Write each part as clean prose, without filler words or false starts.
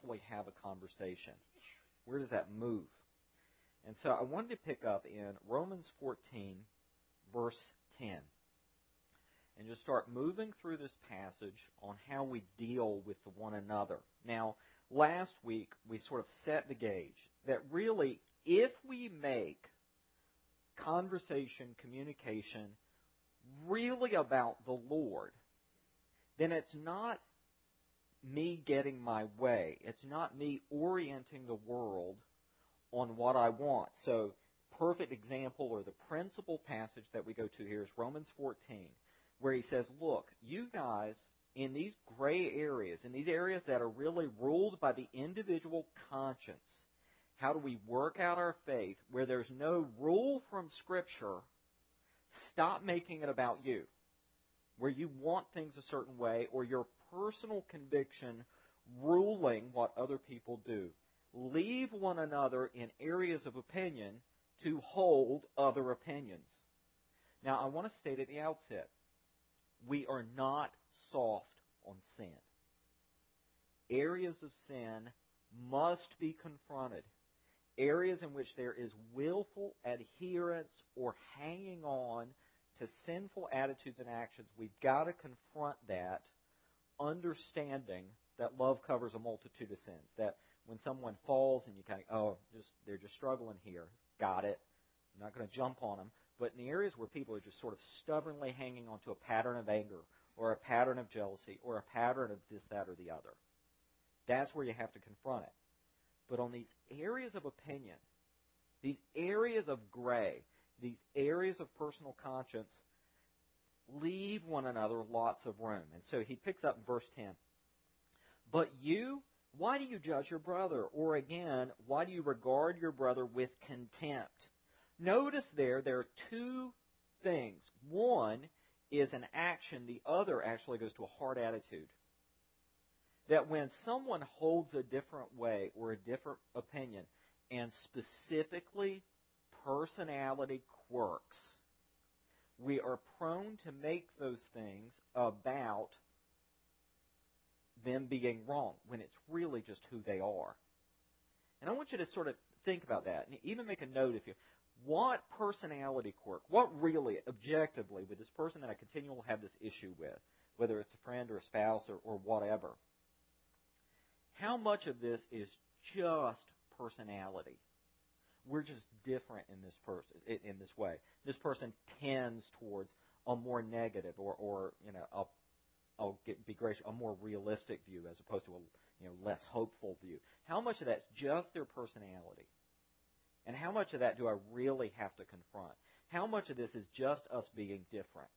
actually have a conversation? Where does that move? And so I wanted to pick up in Romans 14, verse 10, and just start moving through this passage on how we deal with one another. Now, last week we sort of set the gauge that really, if we make conversation, communication really about the Lord, then it's not me getting my way. It's not me orienting the world on what I want. So, perfect example, or the principal passage that we go to here is Romans 14, where he says, look, you guys, in these gray areas, in these areas that are really ruled by the individual conscience, how do we work out our faith where there's no rule from Scripture? Stop making it about you, where you want things a certain way, or your personal conviction ruling what other people do. Leave one another in areas of opinion to hold other opinions. Now, I want to state at the outset, we are not soft on sin. Areas of sin must be confronted. Areas in which there is willful adherence or hanging on to sinful attitudes and actions, we've got to confront that, understanding that love covers a multitude of sins. That when someone falls and you kind of, they're just struggling here, got it. I'm not going to jump on them. But in the areas where people are just sort of stubbornly hanging on to a pattern of anger or a pattern of jealousy or a pattern of this, that, or the other, that's where you have to confront it. But on these areas of opinion, these areas of gray, these areas of personal conscience, leave one another lots of room. And so he picks up in verse 10. But you, why do you judge your brother? Or again, why do you regard your brother with contempt? Notice there are two things. One is an action. The other actually goes to a heart attitude. That when someone holds a different way or a different opinion, and specifically personality quirks, we are prone to make those things about them being wrong when it's really just who they are. And I want you to sort of think about that, and even make a note if you. What personality quirk, what really, objectively, with this person that I continually have this issue with, whether it's a friend or a spouse or whatever, how much of this is just personality? We're just different in this person, in this way. This person tends towards a more negative, or I'll be gracious, a more realistic view as opposed to a less hopeful view. How much of that's just their personality? And how much of that do I really have to confront? How much of this is just us being different?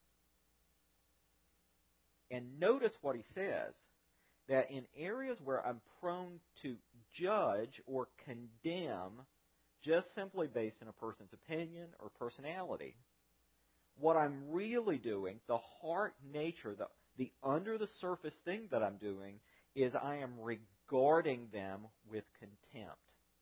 And notice what he says, that in areas where I'm prone to judge or condemn just simply based on a person's opinion or personality, what I'm really doing, the heart nature, the under-the-surface thing that I'm doing, is I am regarding them with contempt.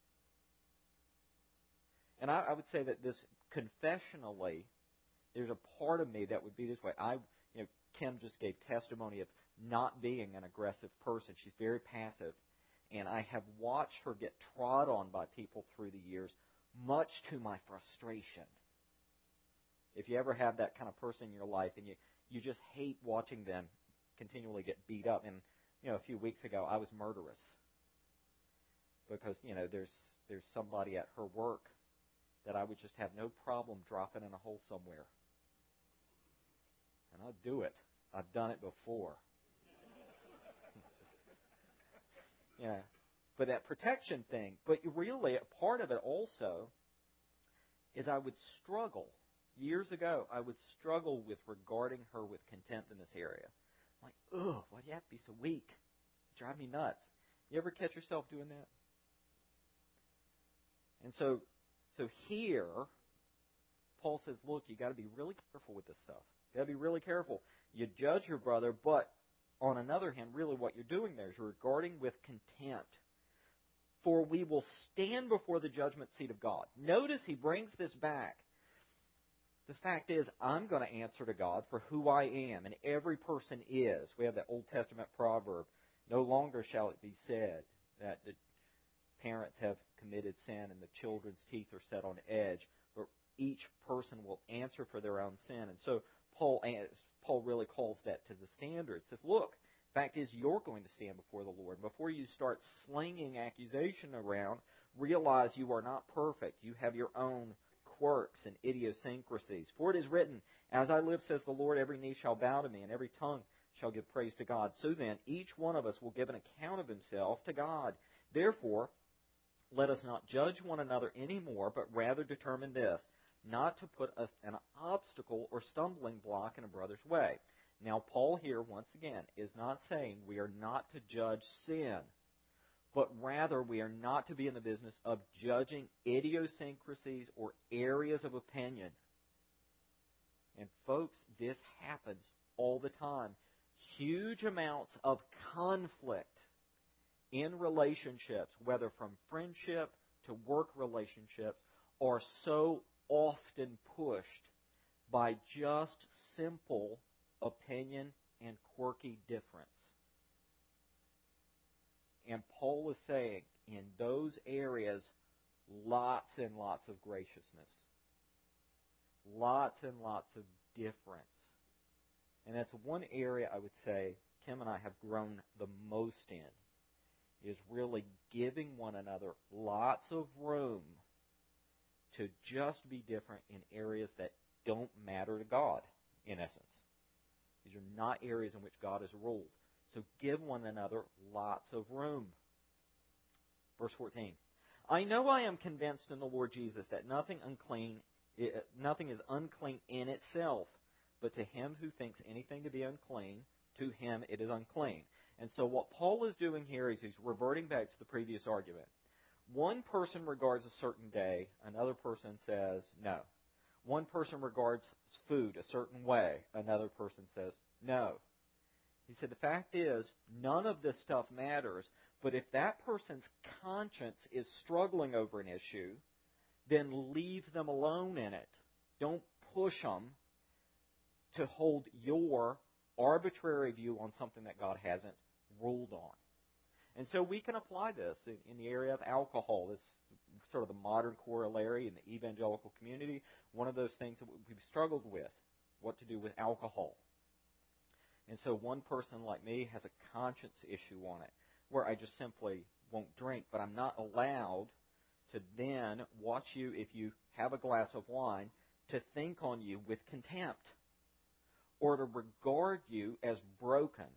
And I would say that this confessionally, there's a part of me that would be this way. Kim just gave testimony of not being an aggressive person. She's very passive. And I have watched her get trod on by people through the years, much to my frustration. If you ever have that kind of person in your life and you just hate watching them continually get beat up. And, a few weeks ago I was murderous. Because, there's somebody at her work that I would just have no problem dropping in a hole somewhere. And I'd do it. I've done it before. Yeah. But that protection thing. But really, a part of it also is I would struggle. Years ago, I would struggle with regarding her with contempt in this area. I'm like, ugh, why do you have to be so weak? It drives me nuts. You ever catch yourself doing that? And so here, Paul says, look, you got to be really careful with this stuff. You got to be really careful. You judge your brother, but on another hand, really what you're doing there is you're regarding with contempt. For we will stand before the judgment seat of God. Notice he brings this back. The fact is, I'm going to answer to God for who I am, and every person is. We have that Old Testament proverb, no longer shall it be said, that the parents have committed sin and the children's teeth are set on edge, but each person will answer for their own sin. And so Paul really calls that to the standard. He says, look, fact is, you're going to stand before the Lord. Before you start slinging accusation around, realize you are not perfect. You have your own quirks and idiosyncrasies. For it is written, as I live, says the Lord, every knee shall bow to me, and every tongue shall give praise to God. So then, each one of us will give an account of himself to God. Therefore, let us not judge one another anymore, but rather determine this, not to put an obstacle or stumbling block in a brother's way. Now, Paul here, once again, is not saying we are not to judge sin, but rather we are not to be in the business of judging idiosyncrasies or areas of opinion. And folks, this happens all the time. Huge amounts of conflict in relationships, whether from friendship to work relationships, are so often pushed by just simple opinion and quirky difference. And Paul is saying, in those areas, lots and lots of graciousness. Lots and lots of difference. And that's one area I would say Kim and I have grown the most in, is really giving one another lots of room to just be different in areas that don't matter to God, in essence. These are not areas in which God has ruled. So give one another lots of room. Verse 14. I know I am convinced in the Lord Jesus that nothing is unclean in itself, but to him who thinks anything to be unclean, to him it is unclean. And so what Paul is doing here is he's reverting back to the previous argument. One person regards a certain day, another person says no. One person regards food a certain way, another person says no. He said the fact is, none of this stuff matters, but if that person's conscience is struggling over an issue, then leave them alone in it. Don't push them to hold your arbitrary view on something that God hasn't ruled on. And so we can apply this in the area of alcohol. It's sort of the modern corollary in the evangelical community. One of those things that we've struggled with, what to do with alcohol. And so one person like me has a conscience issue on it, where I just simply won't drink, but I'm not allowed to then watch you, if you have a glass of wine, to think on you with contempt or to regard you as broken.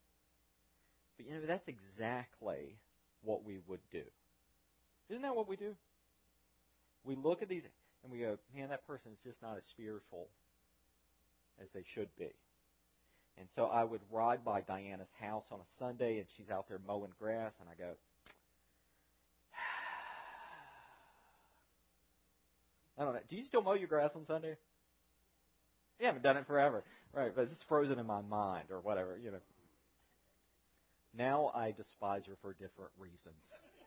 But that's exactly what we would do. Isn't that what we do? We look at these and we go, man, that person is just not as spiritual as they should be. And so I would ride by Diana's house on a Sunday, and she's out there mowing grass, and I go, I don't know. Do you still mow your grass on Sunday? You haven't done it forever. Right, but it's frozen in my mind or whatever, Now I despise her for different reasons.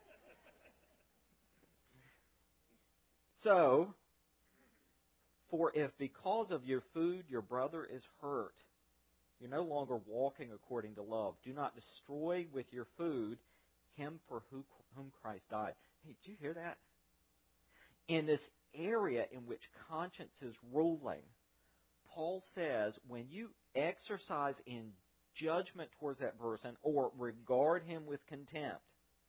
So, for if because of your food your brother is hurt, you're no longer walking according to love. Do not destroy with your food him for whom Christ died. Hey, did you hear that? In this area in which conscience is ruling, Paul says when you exercise in judgment towards that person or regard him with contempt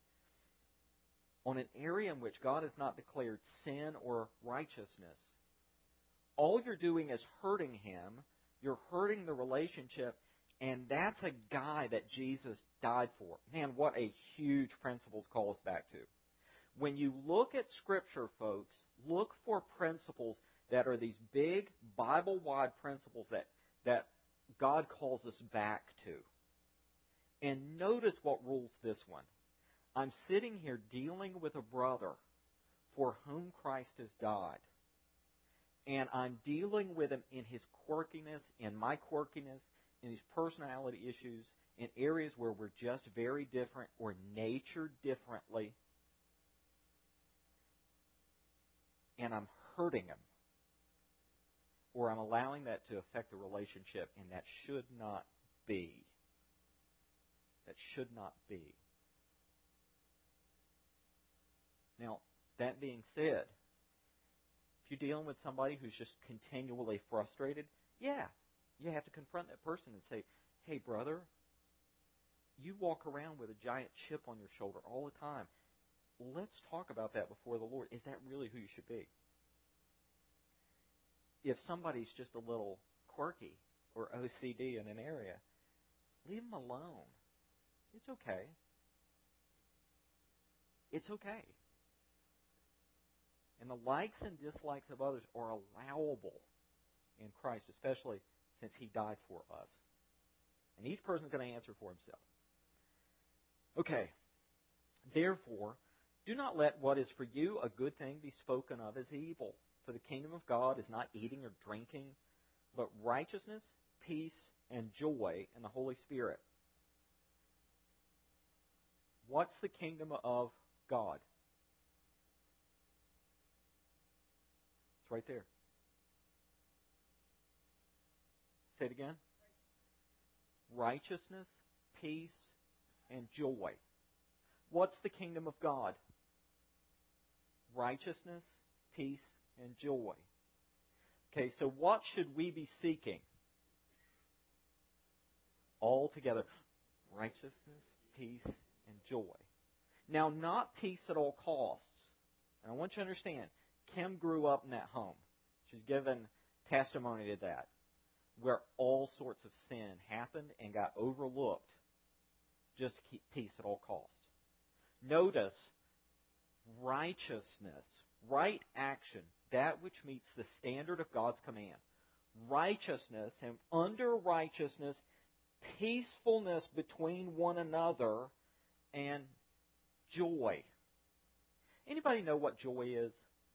on an area in which God has not declared sin or righteousness, all you're doing is hurting him. You're hurting the relationship, and that's a guy that Jesus died for. Man, what a huge principle to call us back to. When you look at Scripture, folks, look for principles that are these big, Bible-wide principles that God calls us back to. And notice what rules this one. I'm sitting here dealing with a brother for whom Christ has died. And I'm dealing with him in his quirkiness, in my quirkiness, in his personality issues, in areas where we're just very different or natured differently. And I'm hurting him. Or I'm allowing that to affect the relationship, and that should not be. That should not be. Now, that being said, if you're dealing with somebody who's just continually frustrated, yeah, you have to confront that person and say, hey, brother, you walk around with a giant chip on your shoulder all the time. Let's talk about that before the Lord. Is that really who you should be? If somebody's just a little quirky or OCD in an area, leave them alone. It's okay. It's okay. And the likes and dislikes of others are allowable in Christ, especially since He died for us. And each person is going to answer for himself. Okay. Therefore, do not let what is for you a good thing be spoken of as evil. For the kingdom of God is not eating or drinking, but righteousness, peace, and joy in the Holy Spirit. What's the kingdom of God? It's right there. Say it again. Righteousness, peace, and joy. What's the kingdom of God? Righteousness, peace, and joy. Okay, so what should we be seeking? All together. Righteousness, peace, and joy. Now, not peace at all costs. And I want you to understand, Kim grew up in that home. She's given testimony to that, where all sorts of sin happened and got overlooked just to keep peace at all costs. Notice righteousness, right action, that which meets the standard of God's command. Righteousness, and under righteousness, peacefulness between one another, and joy. Anybody know what joy is?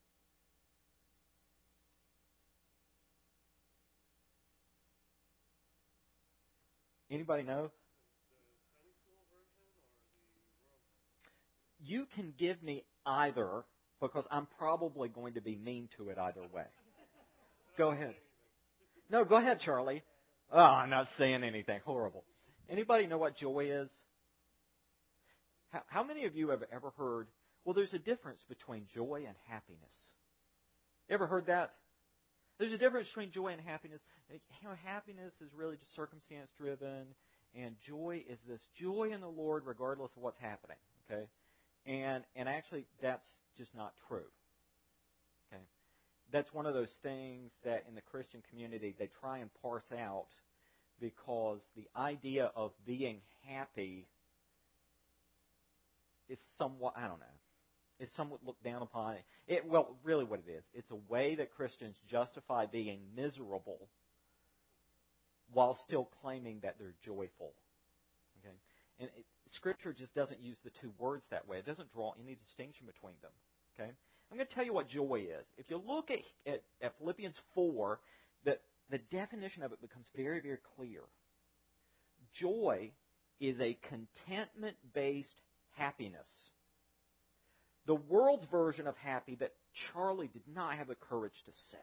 Anybody know? You can give me either, because I'm probably going to be mean to it either way. Go ahead. No, go ahead, Charlie. Oh, I'm not saying anything horrible. Anybody know what joy is? How many of you have ever heard, well, there's a difference between joy and happiness? You ever heard that? There's a difference between joy and happiness. Happiness is really just circumstance-driven, and joy is this joy in the Lord regardless of what's happening. Okay? And actually, that's just not true. Okay? That's one of those things that in the Christian community they try and parse out, because the idea of being happy is somewhat, I don't know, it's somewhat looked down upon. Well, really what it is, it's a way that Christians justify being miserable while still claiming that they're joyful. Okay? And Scripture just doesn't use the two words that way. It doesn't draw any distinction between them. Okay? I'm going to tell you what joy is. If you look at Philippians 4, the definition of it becomes very, very clear. Joy is a contentment-based happiness. The world's version of happy that Charlie did not have the courage to say.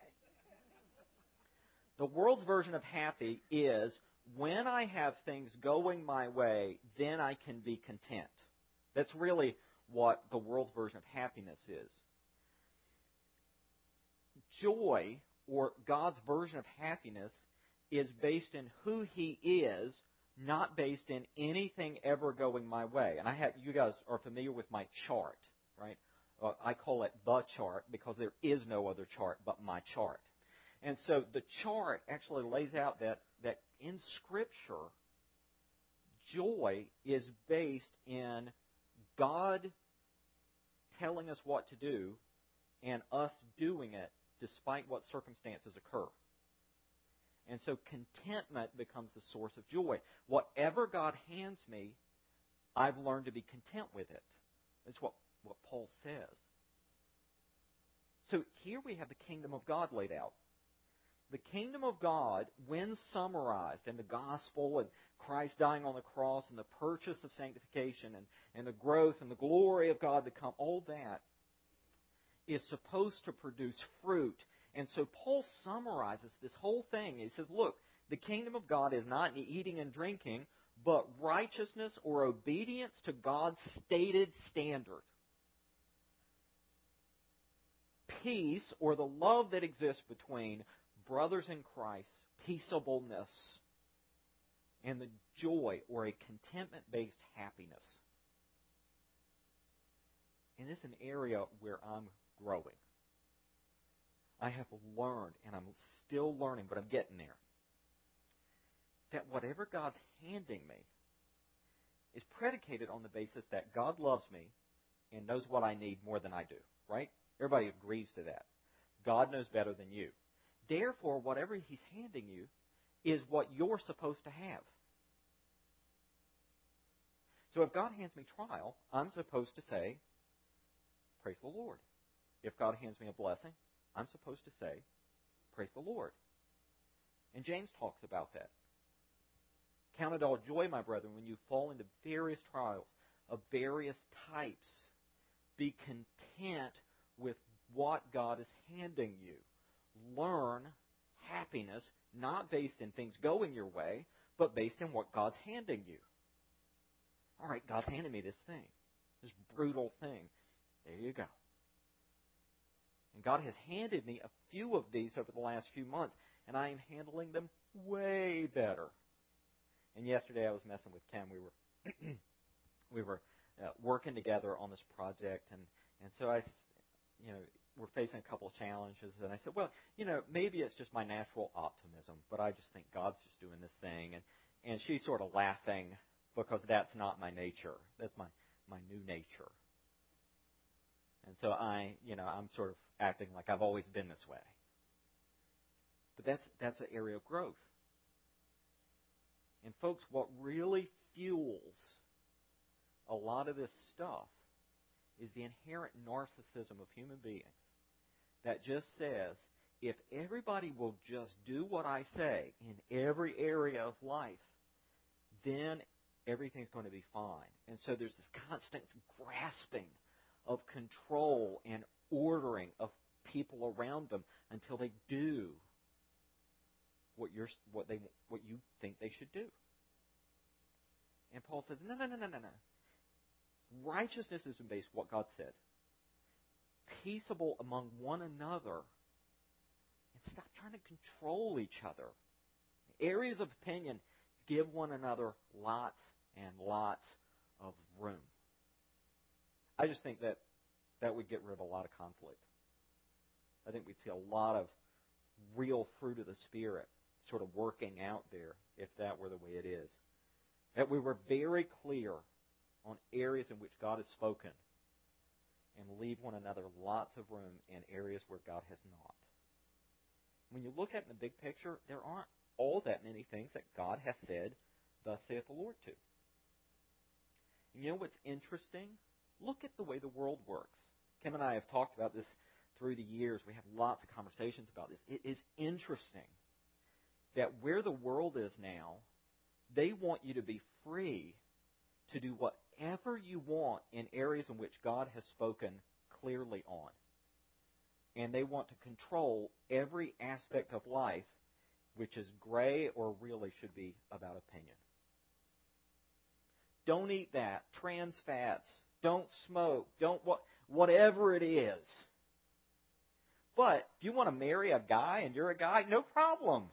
The world's version of happy is when I have things going my way, then I can be content. That's really what the world's version of happiness is. Joy, or God's version of happiness, is based in who He is, not based in anything ever going my way. And you guys are familiar with my chart, right? I call it the chart because there is no other chart but my chart. And so the chart actually lays out that in Scripture, joy is based in God telling us what to do and us doing it despite what circumstances occur. And so contentment becomes the source of joy. Whatever God hands me, I've learned to be content with it. That's what Paul says. So here we have the kingdom of God laid out. The kingdom of God, when summarized in the gospel and Christ dying on the cross and the purchase of sanctification and the growth and the glory of God to come, all that is supposed to produce fruit. And so Paul summarizes this whole thing. He says, look, the kingdom of God is not eating and drinking, but righteousness or obedience to God's stated standard. peace or the love that exists between brothers in Christ, peaceableness, and the joy or a contentment-based happiness. And it's an area where I'm growing. I have learned, and I'm still learning, but I'm getting there, that whatever God's handing me is predicated on the basis that God loves me and knows what I need more than I do, right? Everybody agrees to that. God knows better than you. Therefore, whatever He's handing you is what you're supposed to have. So if God hands me trial, I'm supposed to say, praise the Lord. If God hands me a blessing, I'm supposed to say, praise the Lord. And James talks about that. Count it all joy, my brethren, when you fall into various trials of various types. Be content with what God is handing you. Learn happiness, not based in things going your way, but based in what God's handing you. All right, God's handed me this thing, this brutal thing. There you go. And God has handed me a few of these over the last few months, and I am handling them way better. And yesterday I was messing with Ken. We were working together on this project, and so we're facing a couple of challenges, and I said, well, maybe it's just my natural optimism, but I just think God's just doing this thing, and she's sort of laughing because that's not my nature. That's my new nature. And so I'm sort of acting like I've always been this way. But that's an area of growth. And folks, what really fuels a lot of this stuff is the inherent narcissism of human beings that just says, if everybody will just do what I say in every area of life, then everything's going to be fine. And so there's this constant grasping of control and ordering of people around them until they do what you think they should do. And Paul says, no. Righteousness is based on what God said. Peaceable among one another. And stop trying to control each other. Areas of opinion, give one another lots and lots of room. I just think that would get rid of a lot of conflict. I think we'd see a lot of real fruit of the Spirit sort of working out there if that were the way it is. That we were very clear on areas in which God has spoken and leave one another lots of room in areas where God has not. When you look at it in the big picture, there aren't all that many things that God has said, thus saith the Lord to. And you know what's interesting? Look at the way the world works. Kim and I have talked about this through the years. We have lots of conversations about this. It is interesting that where the world is now, they want you to be free to do whatever you want in areas in which God has spoken clearly on. And they want to control every aspect of life which is gray or really should be about opinion. Don't eat that. Trans fats. Don't smoke. Whatever it is. But if you want to marry a guy and you're a guy, no problem.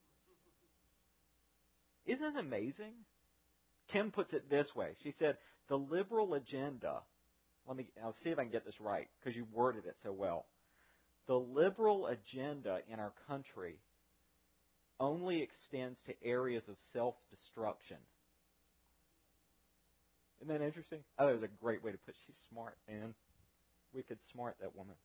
Isn't it amazing? Kim puts it this way. She said, the liberal agenda, I'll see if I can get this right, because you worded it so well. The liberal agenda in our country only extends to areas of self-destruction. Isn't that interesting? I thought it was a great way to put it. She's smart, man. We could smart that woman.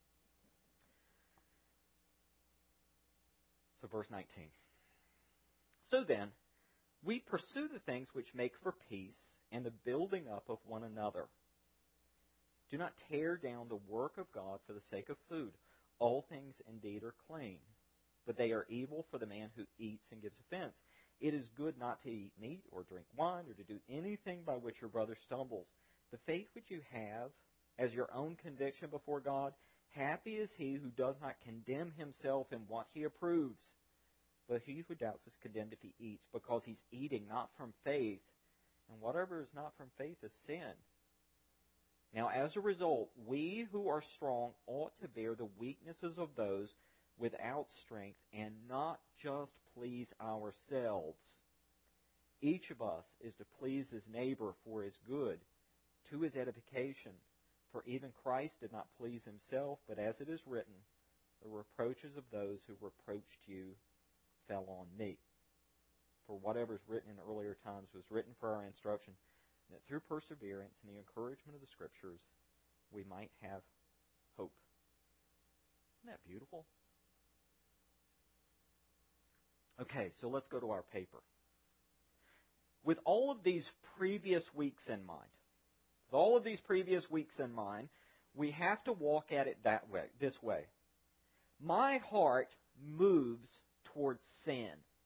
So verse 19. So then, we pursue the things which make for peace and the building up of one another. Do not tear down the work of God for the sake of food. All things indeed are clean, but they are evil for the man who eats and gives offense. It is good not to eat meat or drink wine or to do anything by which your brother stumbles. The faith which you have as your own conviction before God, happy is he who does not condemn himself in what he approves. But he who doubts is condemned if he eats, because he's eating not from faith, and whatever is not from faith is sin. Now, as a result, we who are strong ought to bear the weaknesses of those without strength and not just please ourselves. Each of us is to please his neighbor for his good, to his edification. For even Christ did not please himself, but as it is written, the reproaches of those who reproached you fell on me. For whatever is written in earlier times was written for our instruction, that through perseverance and the encouragement of the Scriptures we might have hope. Isn't that beautiful? Okay, so let's go to our paper. With all of these previous weeks in mind, we have to walk at it this way. My heart moves towards sin.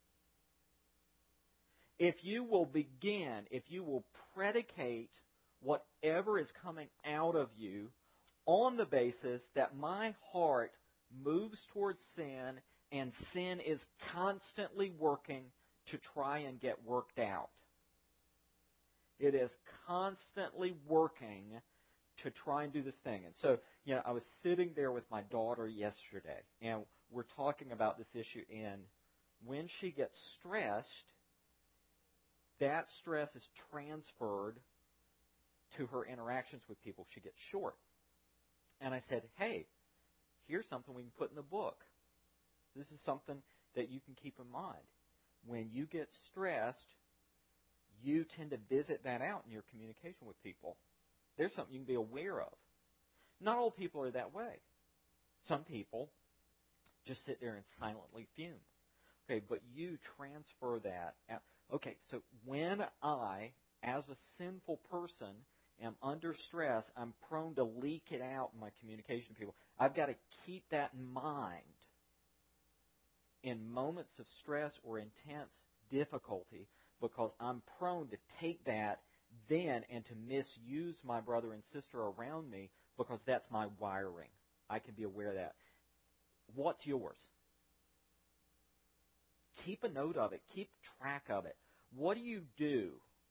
If you will predicate whatever is coming out of you on the basis that my heart moves towards sin and sin is constantly working to try and get worked out. It is constantly working to try and do this thing. And so, I was sitting there with my daughter yesterday, and we're talking about this issue, and when she gets stressed, that stress is transferred to her interactions with people. She gets short. And I said, hey, here's something we can put in the book. This is something that you can keep in mind. When you get stressed, you tend to visit that out in your communication with people. There's something you can be aware of. Not all people are that way. Some people just sit there and silently fume. Okay, but you transfer that out. Okay, so when I, as a sinful person, am under stress, I'm prone to leak it out in my communication to people. I've got to keep that in mind in moments of stress or intense difficulty, because I'm prone to take that then and to misuse my brother and sister around me, because that's my wiring. I can be aware of that. What's yours? Keep a note of it. Keep track of it. What do you do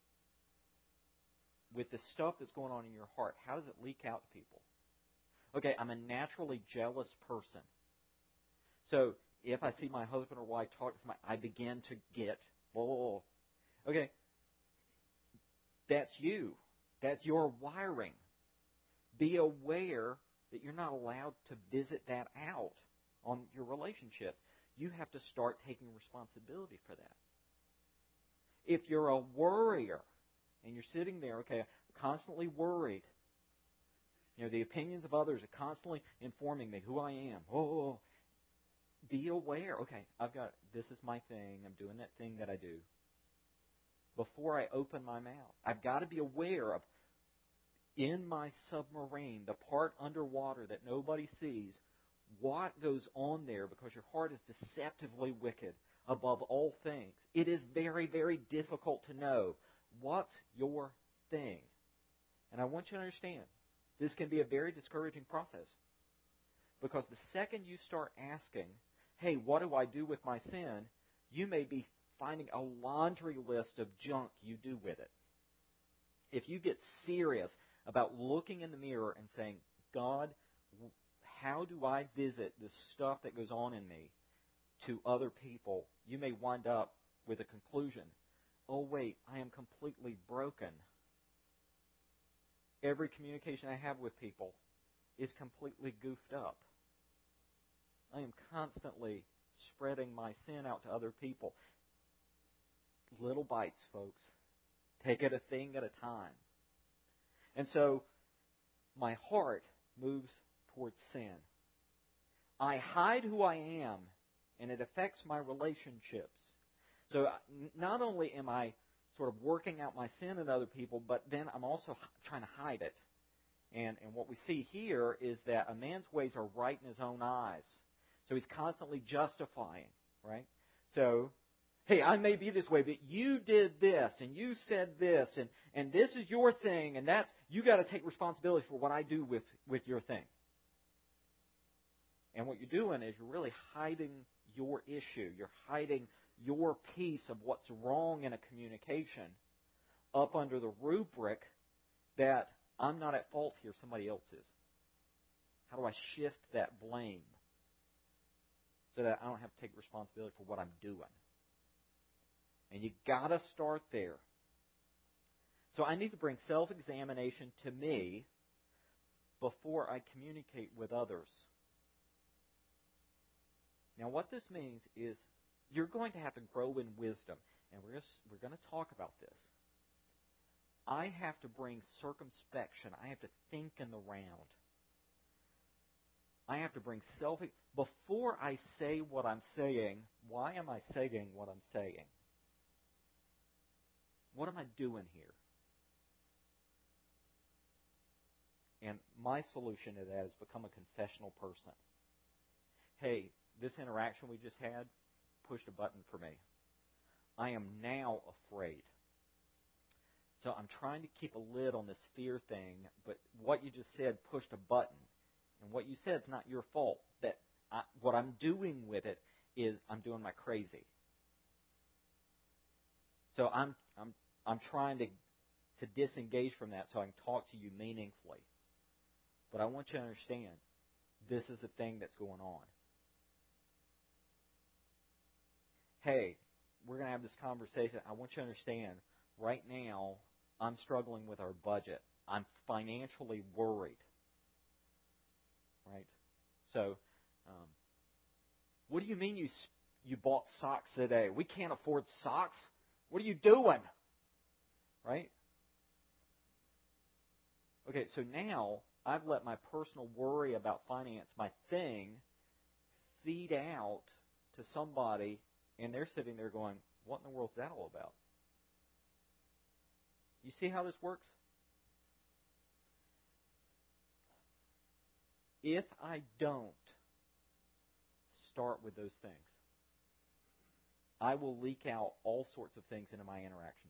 with the stuff that's going on in your heart? How does it leak out to people? Okay, I'm a naturally jealous person. So if I see my husband or wife talk to somebody, I begin to get, oh. Okay, that's you. That's your wiring. Be aware that you're not allowed to visit that out on your relationships. You have to start taking responsibility for that. If you're a worrier and you're sitting there, okay, constantly worried, the opinions of others are constantly informing me who I am. Oh, be aware. Okay, this is my thing. I'm doing that thing that I do. Before I open my mouth, I've got to be aware of, in my submarine, the part underwater that nobody sees, what goes on there, because your heart is deceptively wicked above all things. It is very, very difficult to know what's your thing. And I want you to understand, this can be a very discouraging process. Because the second you start asking, hey, what do I do with my sin? You may be finding a laundry list of junk you do with it. If you get serious about looking in the mirror and saying, God, how do I visit the stuff that goes on in me to other people, you may wind up with a conclusion. Oh, wait, I am completely broken. Every communication I have with people is completely goofed up. I am constantly spreading my sin out to other people. Little bites, folks. Take it a thing at a time. And so, my heart moves towards sin. I hide who I am, and it affects my relationships. So, not only am I sort of working out my sin in other people, but then I'm also trying to hide it. And what we see here is that a man's ways are right in his own eyes. So he's constantly justifying, right? So, hey, I may be this way, but you did this, and you said this, and this is your thing, and you got to take responsibility for what I do with your thing. And what you're doing is you're really hiding your issue. You're hiding your piece of what's wrong in a communication up under the rubric that I'm not at fault here, somebody else is. How do I shift that blame so that I don't have to take responsibility for what I'm doing? And you got to start there. So I need to bring self-examination to me before I communicate with others. Now, what this means is you're going to have to grow in wisdom, and we're going to talk about this. I have to bring circumspection. I have to think in the round. I have to bring before I say what I'm saying, why am I saying what I'm saying? What am I doing here? And my solution to that is become a confessional person. Hey, this interaction we just had pushed a button for me. I am now afraid. So I'm trying to keep a lid on this fear thing, but what you just said pushed a button. And what you said is not your fault. What I'm doing with it is I'm doing my crazy. So I'm trying to disengage from that so I can talk to you meaningfully. But I want you to understand, this is the thing that's going on. Hey, we're going to have this conversation. I want you to understand, right now, I'm struggling with our budget. I'm financially worried. Right? So, what do you mean you bought socks today? We can't afford socks. What are you doing? Right? Okay, so now I've let my personal worry about finance, my thing, feed out to somebody, and they're sitting there going, what in the world is that all about? You see how this works? If I don't start with those things, I will leak out all sorts of things into my interactions.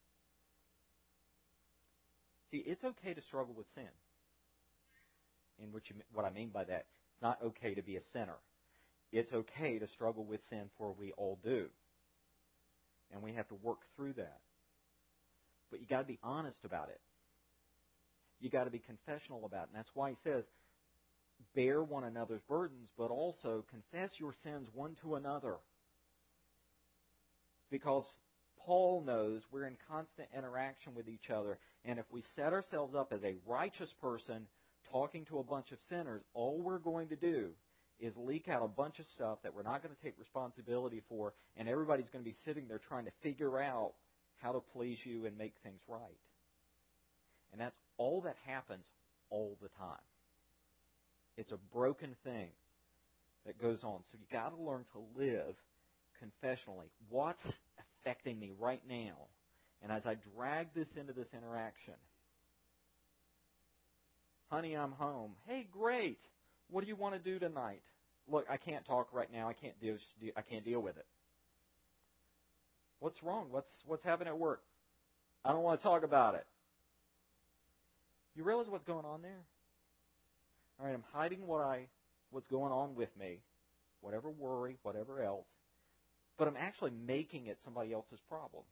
See, it's okay to struggle with sin. And what I mean by that, it's not okay to be a sinner. It's okay to struggle with sin, for we all do. And we have to work through that. But you got to be honest about it. You got to be confessional about it. And that's why he says, bear one another's burdens, but also confess your sins one to another. Because Paul knows we're in constant interaction with each other. And if we set ourselves up as a righteous person talking to a bunch of sinners, all we're going to do is leak out a bunch of stuff that we're not going to take responsibility for, and everybody's going to be sitting there trying to figure out how to please you and make things right. And that's all that happens all the time. It's a broken thing that goes on. So you got to learn to live confessionally. What's affecting me right now? And as I drag this into this interaction, honey, I'm home. Hey, great. What do you want to do tonight? Look, I can't talk right now. I can't deal with it. What's wrong? What's happening at work? I don't want to talk about it. You realize what's going on there? All right, I'm hiding what's going on with me, whatever worry, whatever else, but I'm actually making it somebody else's problem.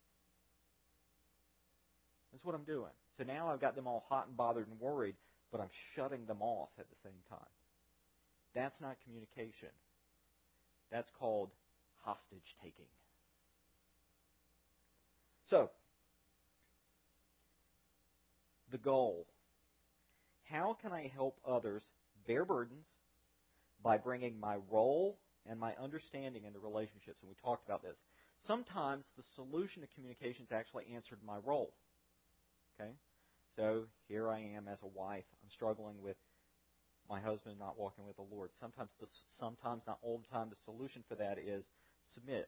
That's what I'm doing. So now I've got them all hot and bothered and worried, but I'm shutting them off at the same time. That's not communication. That's called hostage taking. So, the goal. How can I help others bear burdens by bringing my role and my understanding into relationships? And we talked about this. Sometimes the solution to communication is actually answered my role. Okay? So here I am as a wife. I'm struggling with my husband not walking with the Lord. Sometimes, not all the time, the solution for that is submit.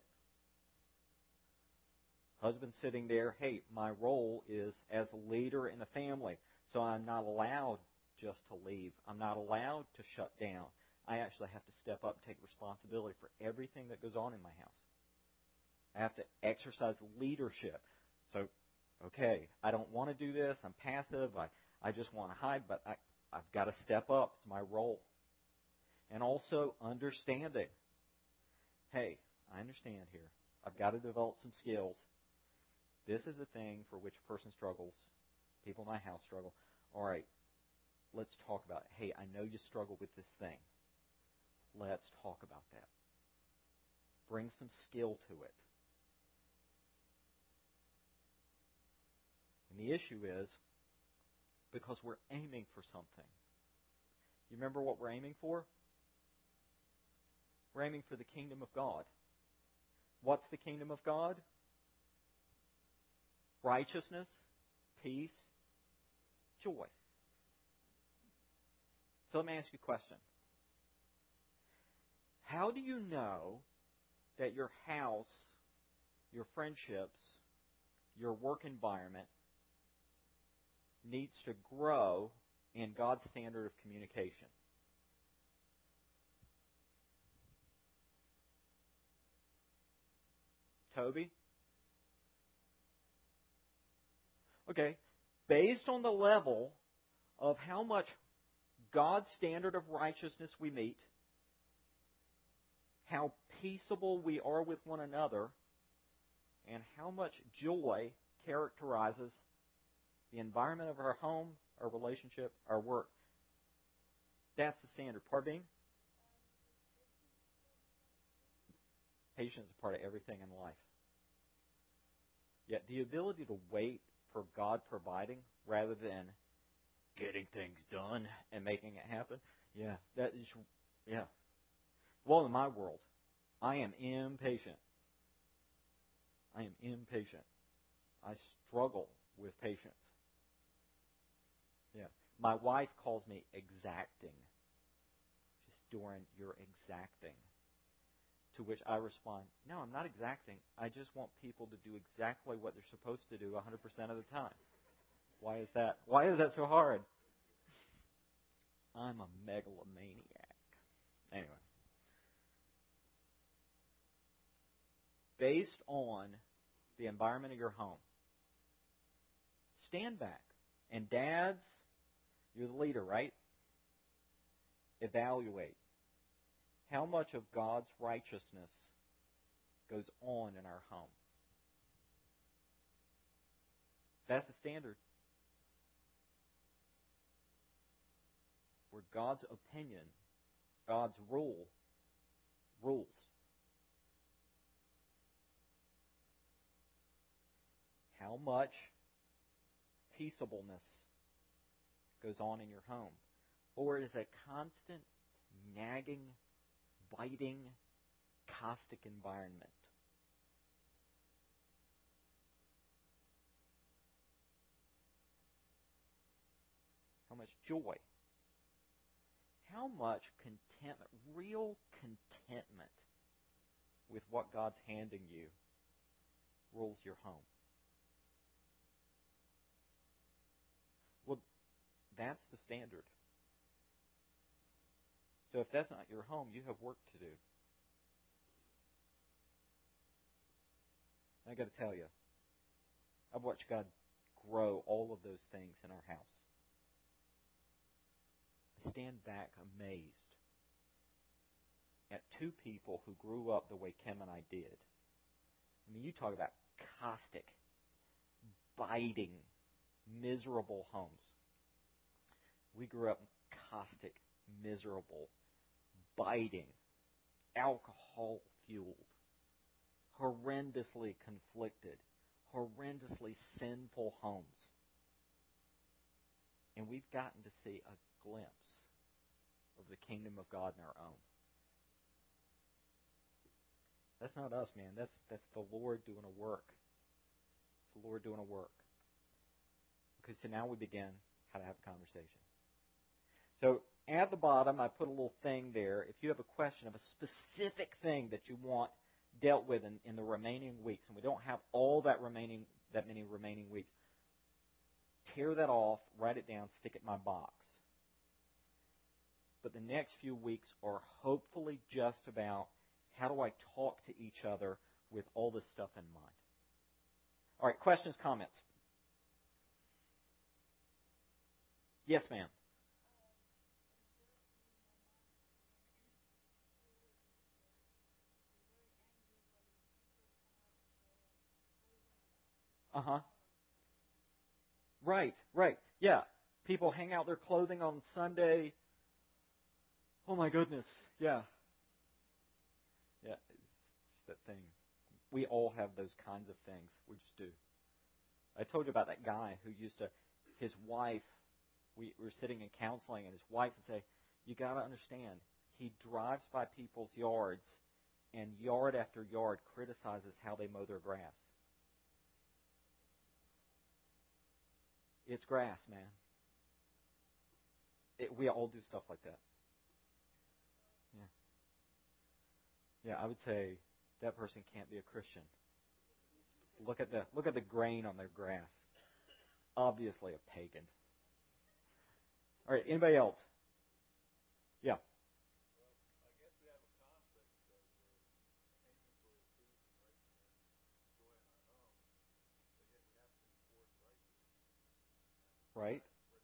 Husband sitting there, hey, my role is as a leader in the family, so I'm not allowed just to leave. I'm not allowed to shut down. I actually have to step up and take responsibility for everything that goes on in my house. I have to exercise leadership. So, okay, I don't want to do this. I'm passive. I just want to hide, but I've got to step up. It's my role. And also understanding. Hey, I understand here. I've got to develop some skills. This is a thing for which a person struggles. People in my house struggle. All right, let's talk about it. Hey, I know you struggle with this thing. Let's talk about that. Bring some skill to it. And the issue is, because we're aiming for something. You remember what we're aiming for? We're aiming for the kingdom of God. What's the kingdom of God? Righteousness, peace, joy. So let me ask you a question. How do you know that your house, your friendships, your work environment needs to grow in God's standard of communication? Toby? Okay. Based on the level of how much God's standard of righteousness we meet, how peaceable we are with one another, and how much joy characterizes the environment of our home, our relationship, our work. That's the standard. Pardon? Patience is part of everything in life. Yet the ability to wait for God providing rather than getting things done and making it happen, that is, Well, in my world, I am impatient. I am impatient. I struggle with patience. Yeah. My wife calls me exacting. She's Doran, you're exacting. To which I respond, no, I'm not exacting. I just want people to do exactly what they're supposed to do 100% of the time. Why is that? Why is that so hard? I'm a megalomaniac. Anyway. Based on the environment of your home, stand back. And dads, you're the leader, right? Evaluate. How much of God's righteousness goes on in our home? That's the standard. Where God's opinion, God's rule, rules. How much peaceableness goes on in your home? Or is it a constant, nagging, biting, caustic environment? How much joy? How much contentment, real contentment with what God's handing you rules your home? Well, that's the standard. So if that's not your home, you have work to do. I got to tell you, I've watched God grow all of those things in our house. I stand back amazed at two people who grew up the way Kim and I did. I mean, you talk about caustic, biting, miserable homes. We grew up in caustic, miserable, biting, alcohol-fueled, horrendously conflicted, horrendously sinful homes. And we've gotten to see a glimpse of the kingdom of God in our own. That's not us, man. That's the Lord doing a work. It's the Lord doing a work. Okay, so now we begin how to have a conversation. So at the bottom, I put a little thing there. If you have a question of a specific thing that you want dealt with in the remaining weeks, and we don't have all that many remaining weeks, tear that off, write it down, stick it in my box. But the next few weeks are hopefully just about how do I talk to each other with all this stuff in mind. All right, questions, comments? Yes, ma'am. Uh-huh. Right. Yeah. People hang out their clothing on Sunday. Oh my goodness, yeah. Yeah, it's that thing. We all have those kinds of things. We just do. I told you about that guy who used to, his wife, we were sitting in counseling, and his wife would say, you got to understand, he drives by people's yards, and yard after yard criticizes how they mow their grass. It's grass, man. We all do stuff like that. Yeah. Yeah, I would say that person can't be a Christian. Look at the grain on their grass. Obviously a pagan. All right, anybody else? Yeah. Right.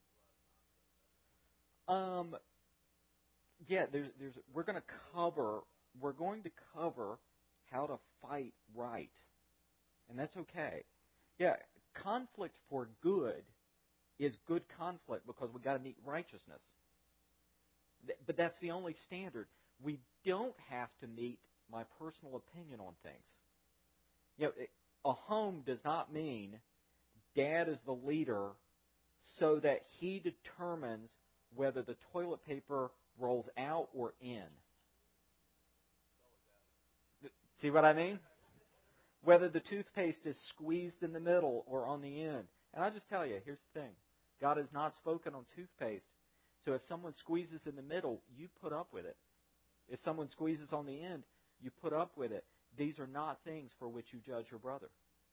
Yeah. There's. We're going to cover how to fight right, and that's okay. Yeah. Conflict for good is good conflict because we got to meet righteousness. But that's the only standard. We don't have to meet my personal opinion on things. You know, a home does not mean Dad is the leader so that he determines whether the toilet paper rolls out or in. See what I mean? Whether the toothpaste is squeezed in the middle or on the end. And I just tell you, here's the thing. God has not spoken on toothpaste. So if someone squeezes in the middle, you put up with it. If someone squeezes on the end, you put up with it. These are not things for which you judge your brother.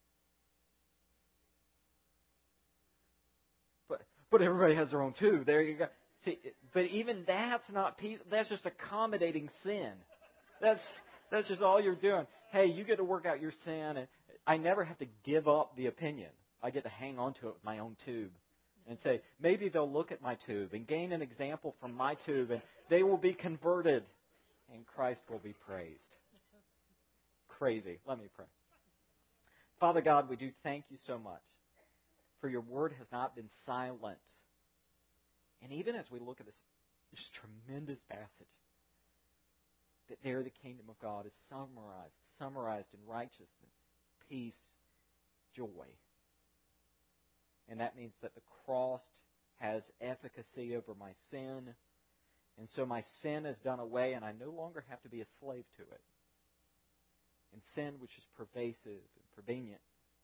But everybody has their own tube. There you go. See, but even that's not peace. That's just accommodating sin. That's just all you're doing. Hey, you get to work out your sin, and I never have to give up the opinion. I get to hang on to it with my own tube and say, maybe they'll look at my tube and gain an example from my tube, and they will be converted, and Christ will be praised. Crazy. Let me pray. Father God, we do thank you so much for your word has not been silent. And even as we look at this tremendous passage, that there the kingdom of God is summarized in righteousness, peace, joy. And that means that the cross has efficacy over my sin, and so my sin is done away, and I no longer have to be a slave to it. And sin, which is pervasive and prevenient,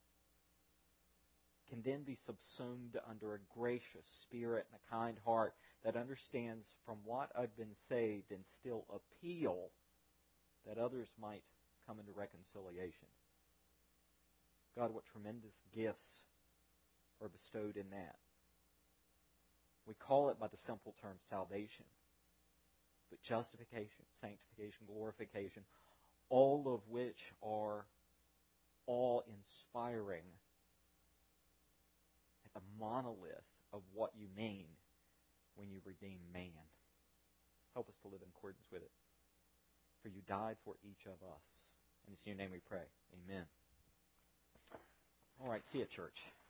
can then be subsumed under a gracious spirit and a kind heart that understands from what I've been saved and still appeal that others might come into reconciliation. God, what tremendous gifts are bestowed in that. We call it by the simple term salvation, but justification, sanctification, glorification, all of which are awe-inspiring at the monolith of what you mean when you redeem man. Help us to live in accordance with it. For you died for each of us. And it's in your name we pray. Amen. All right, see you at church.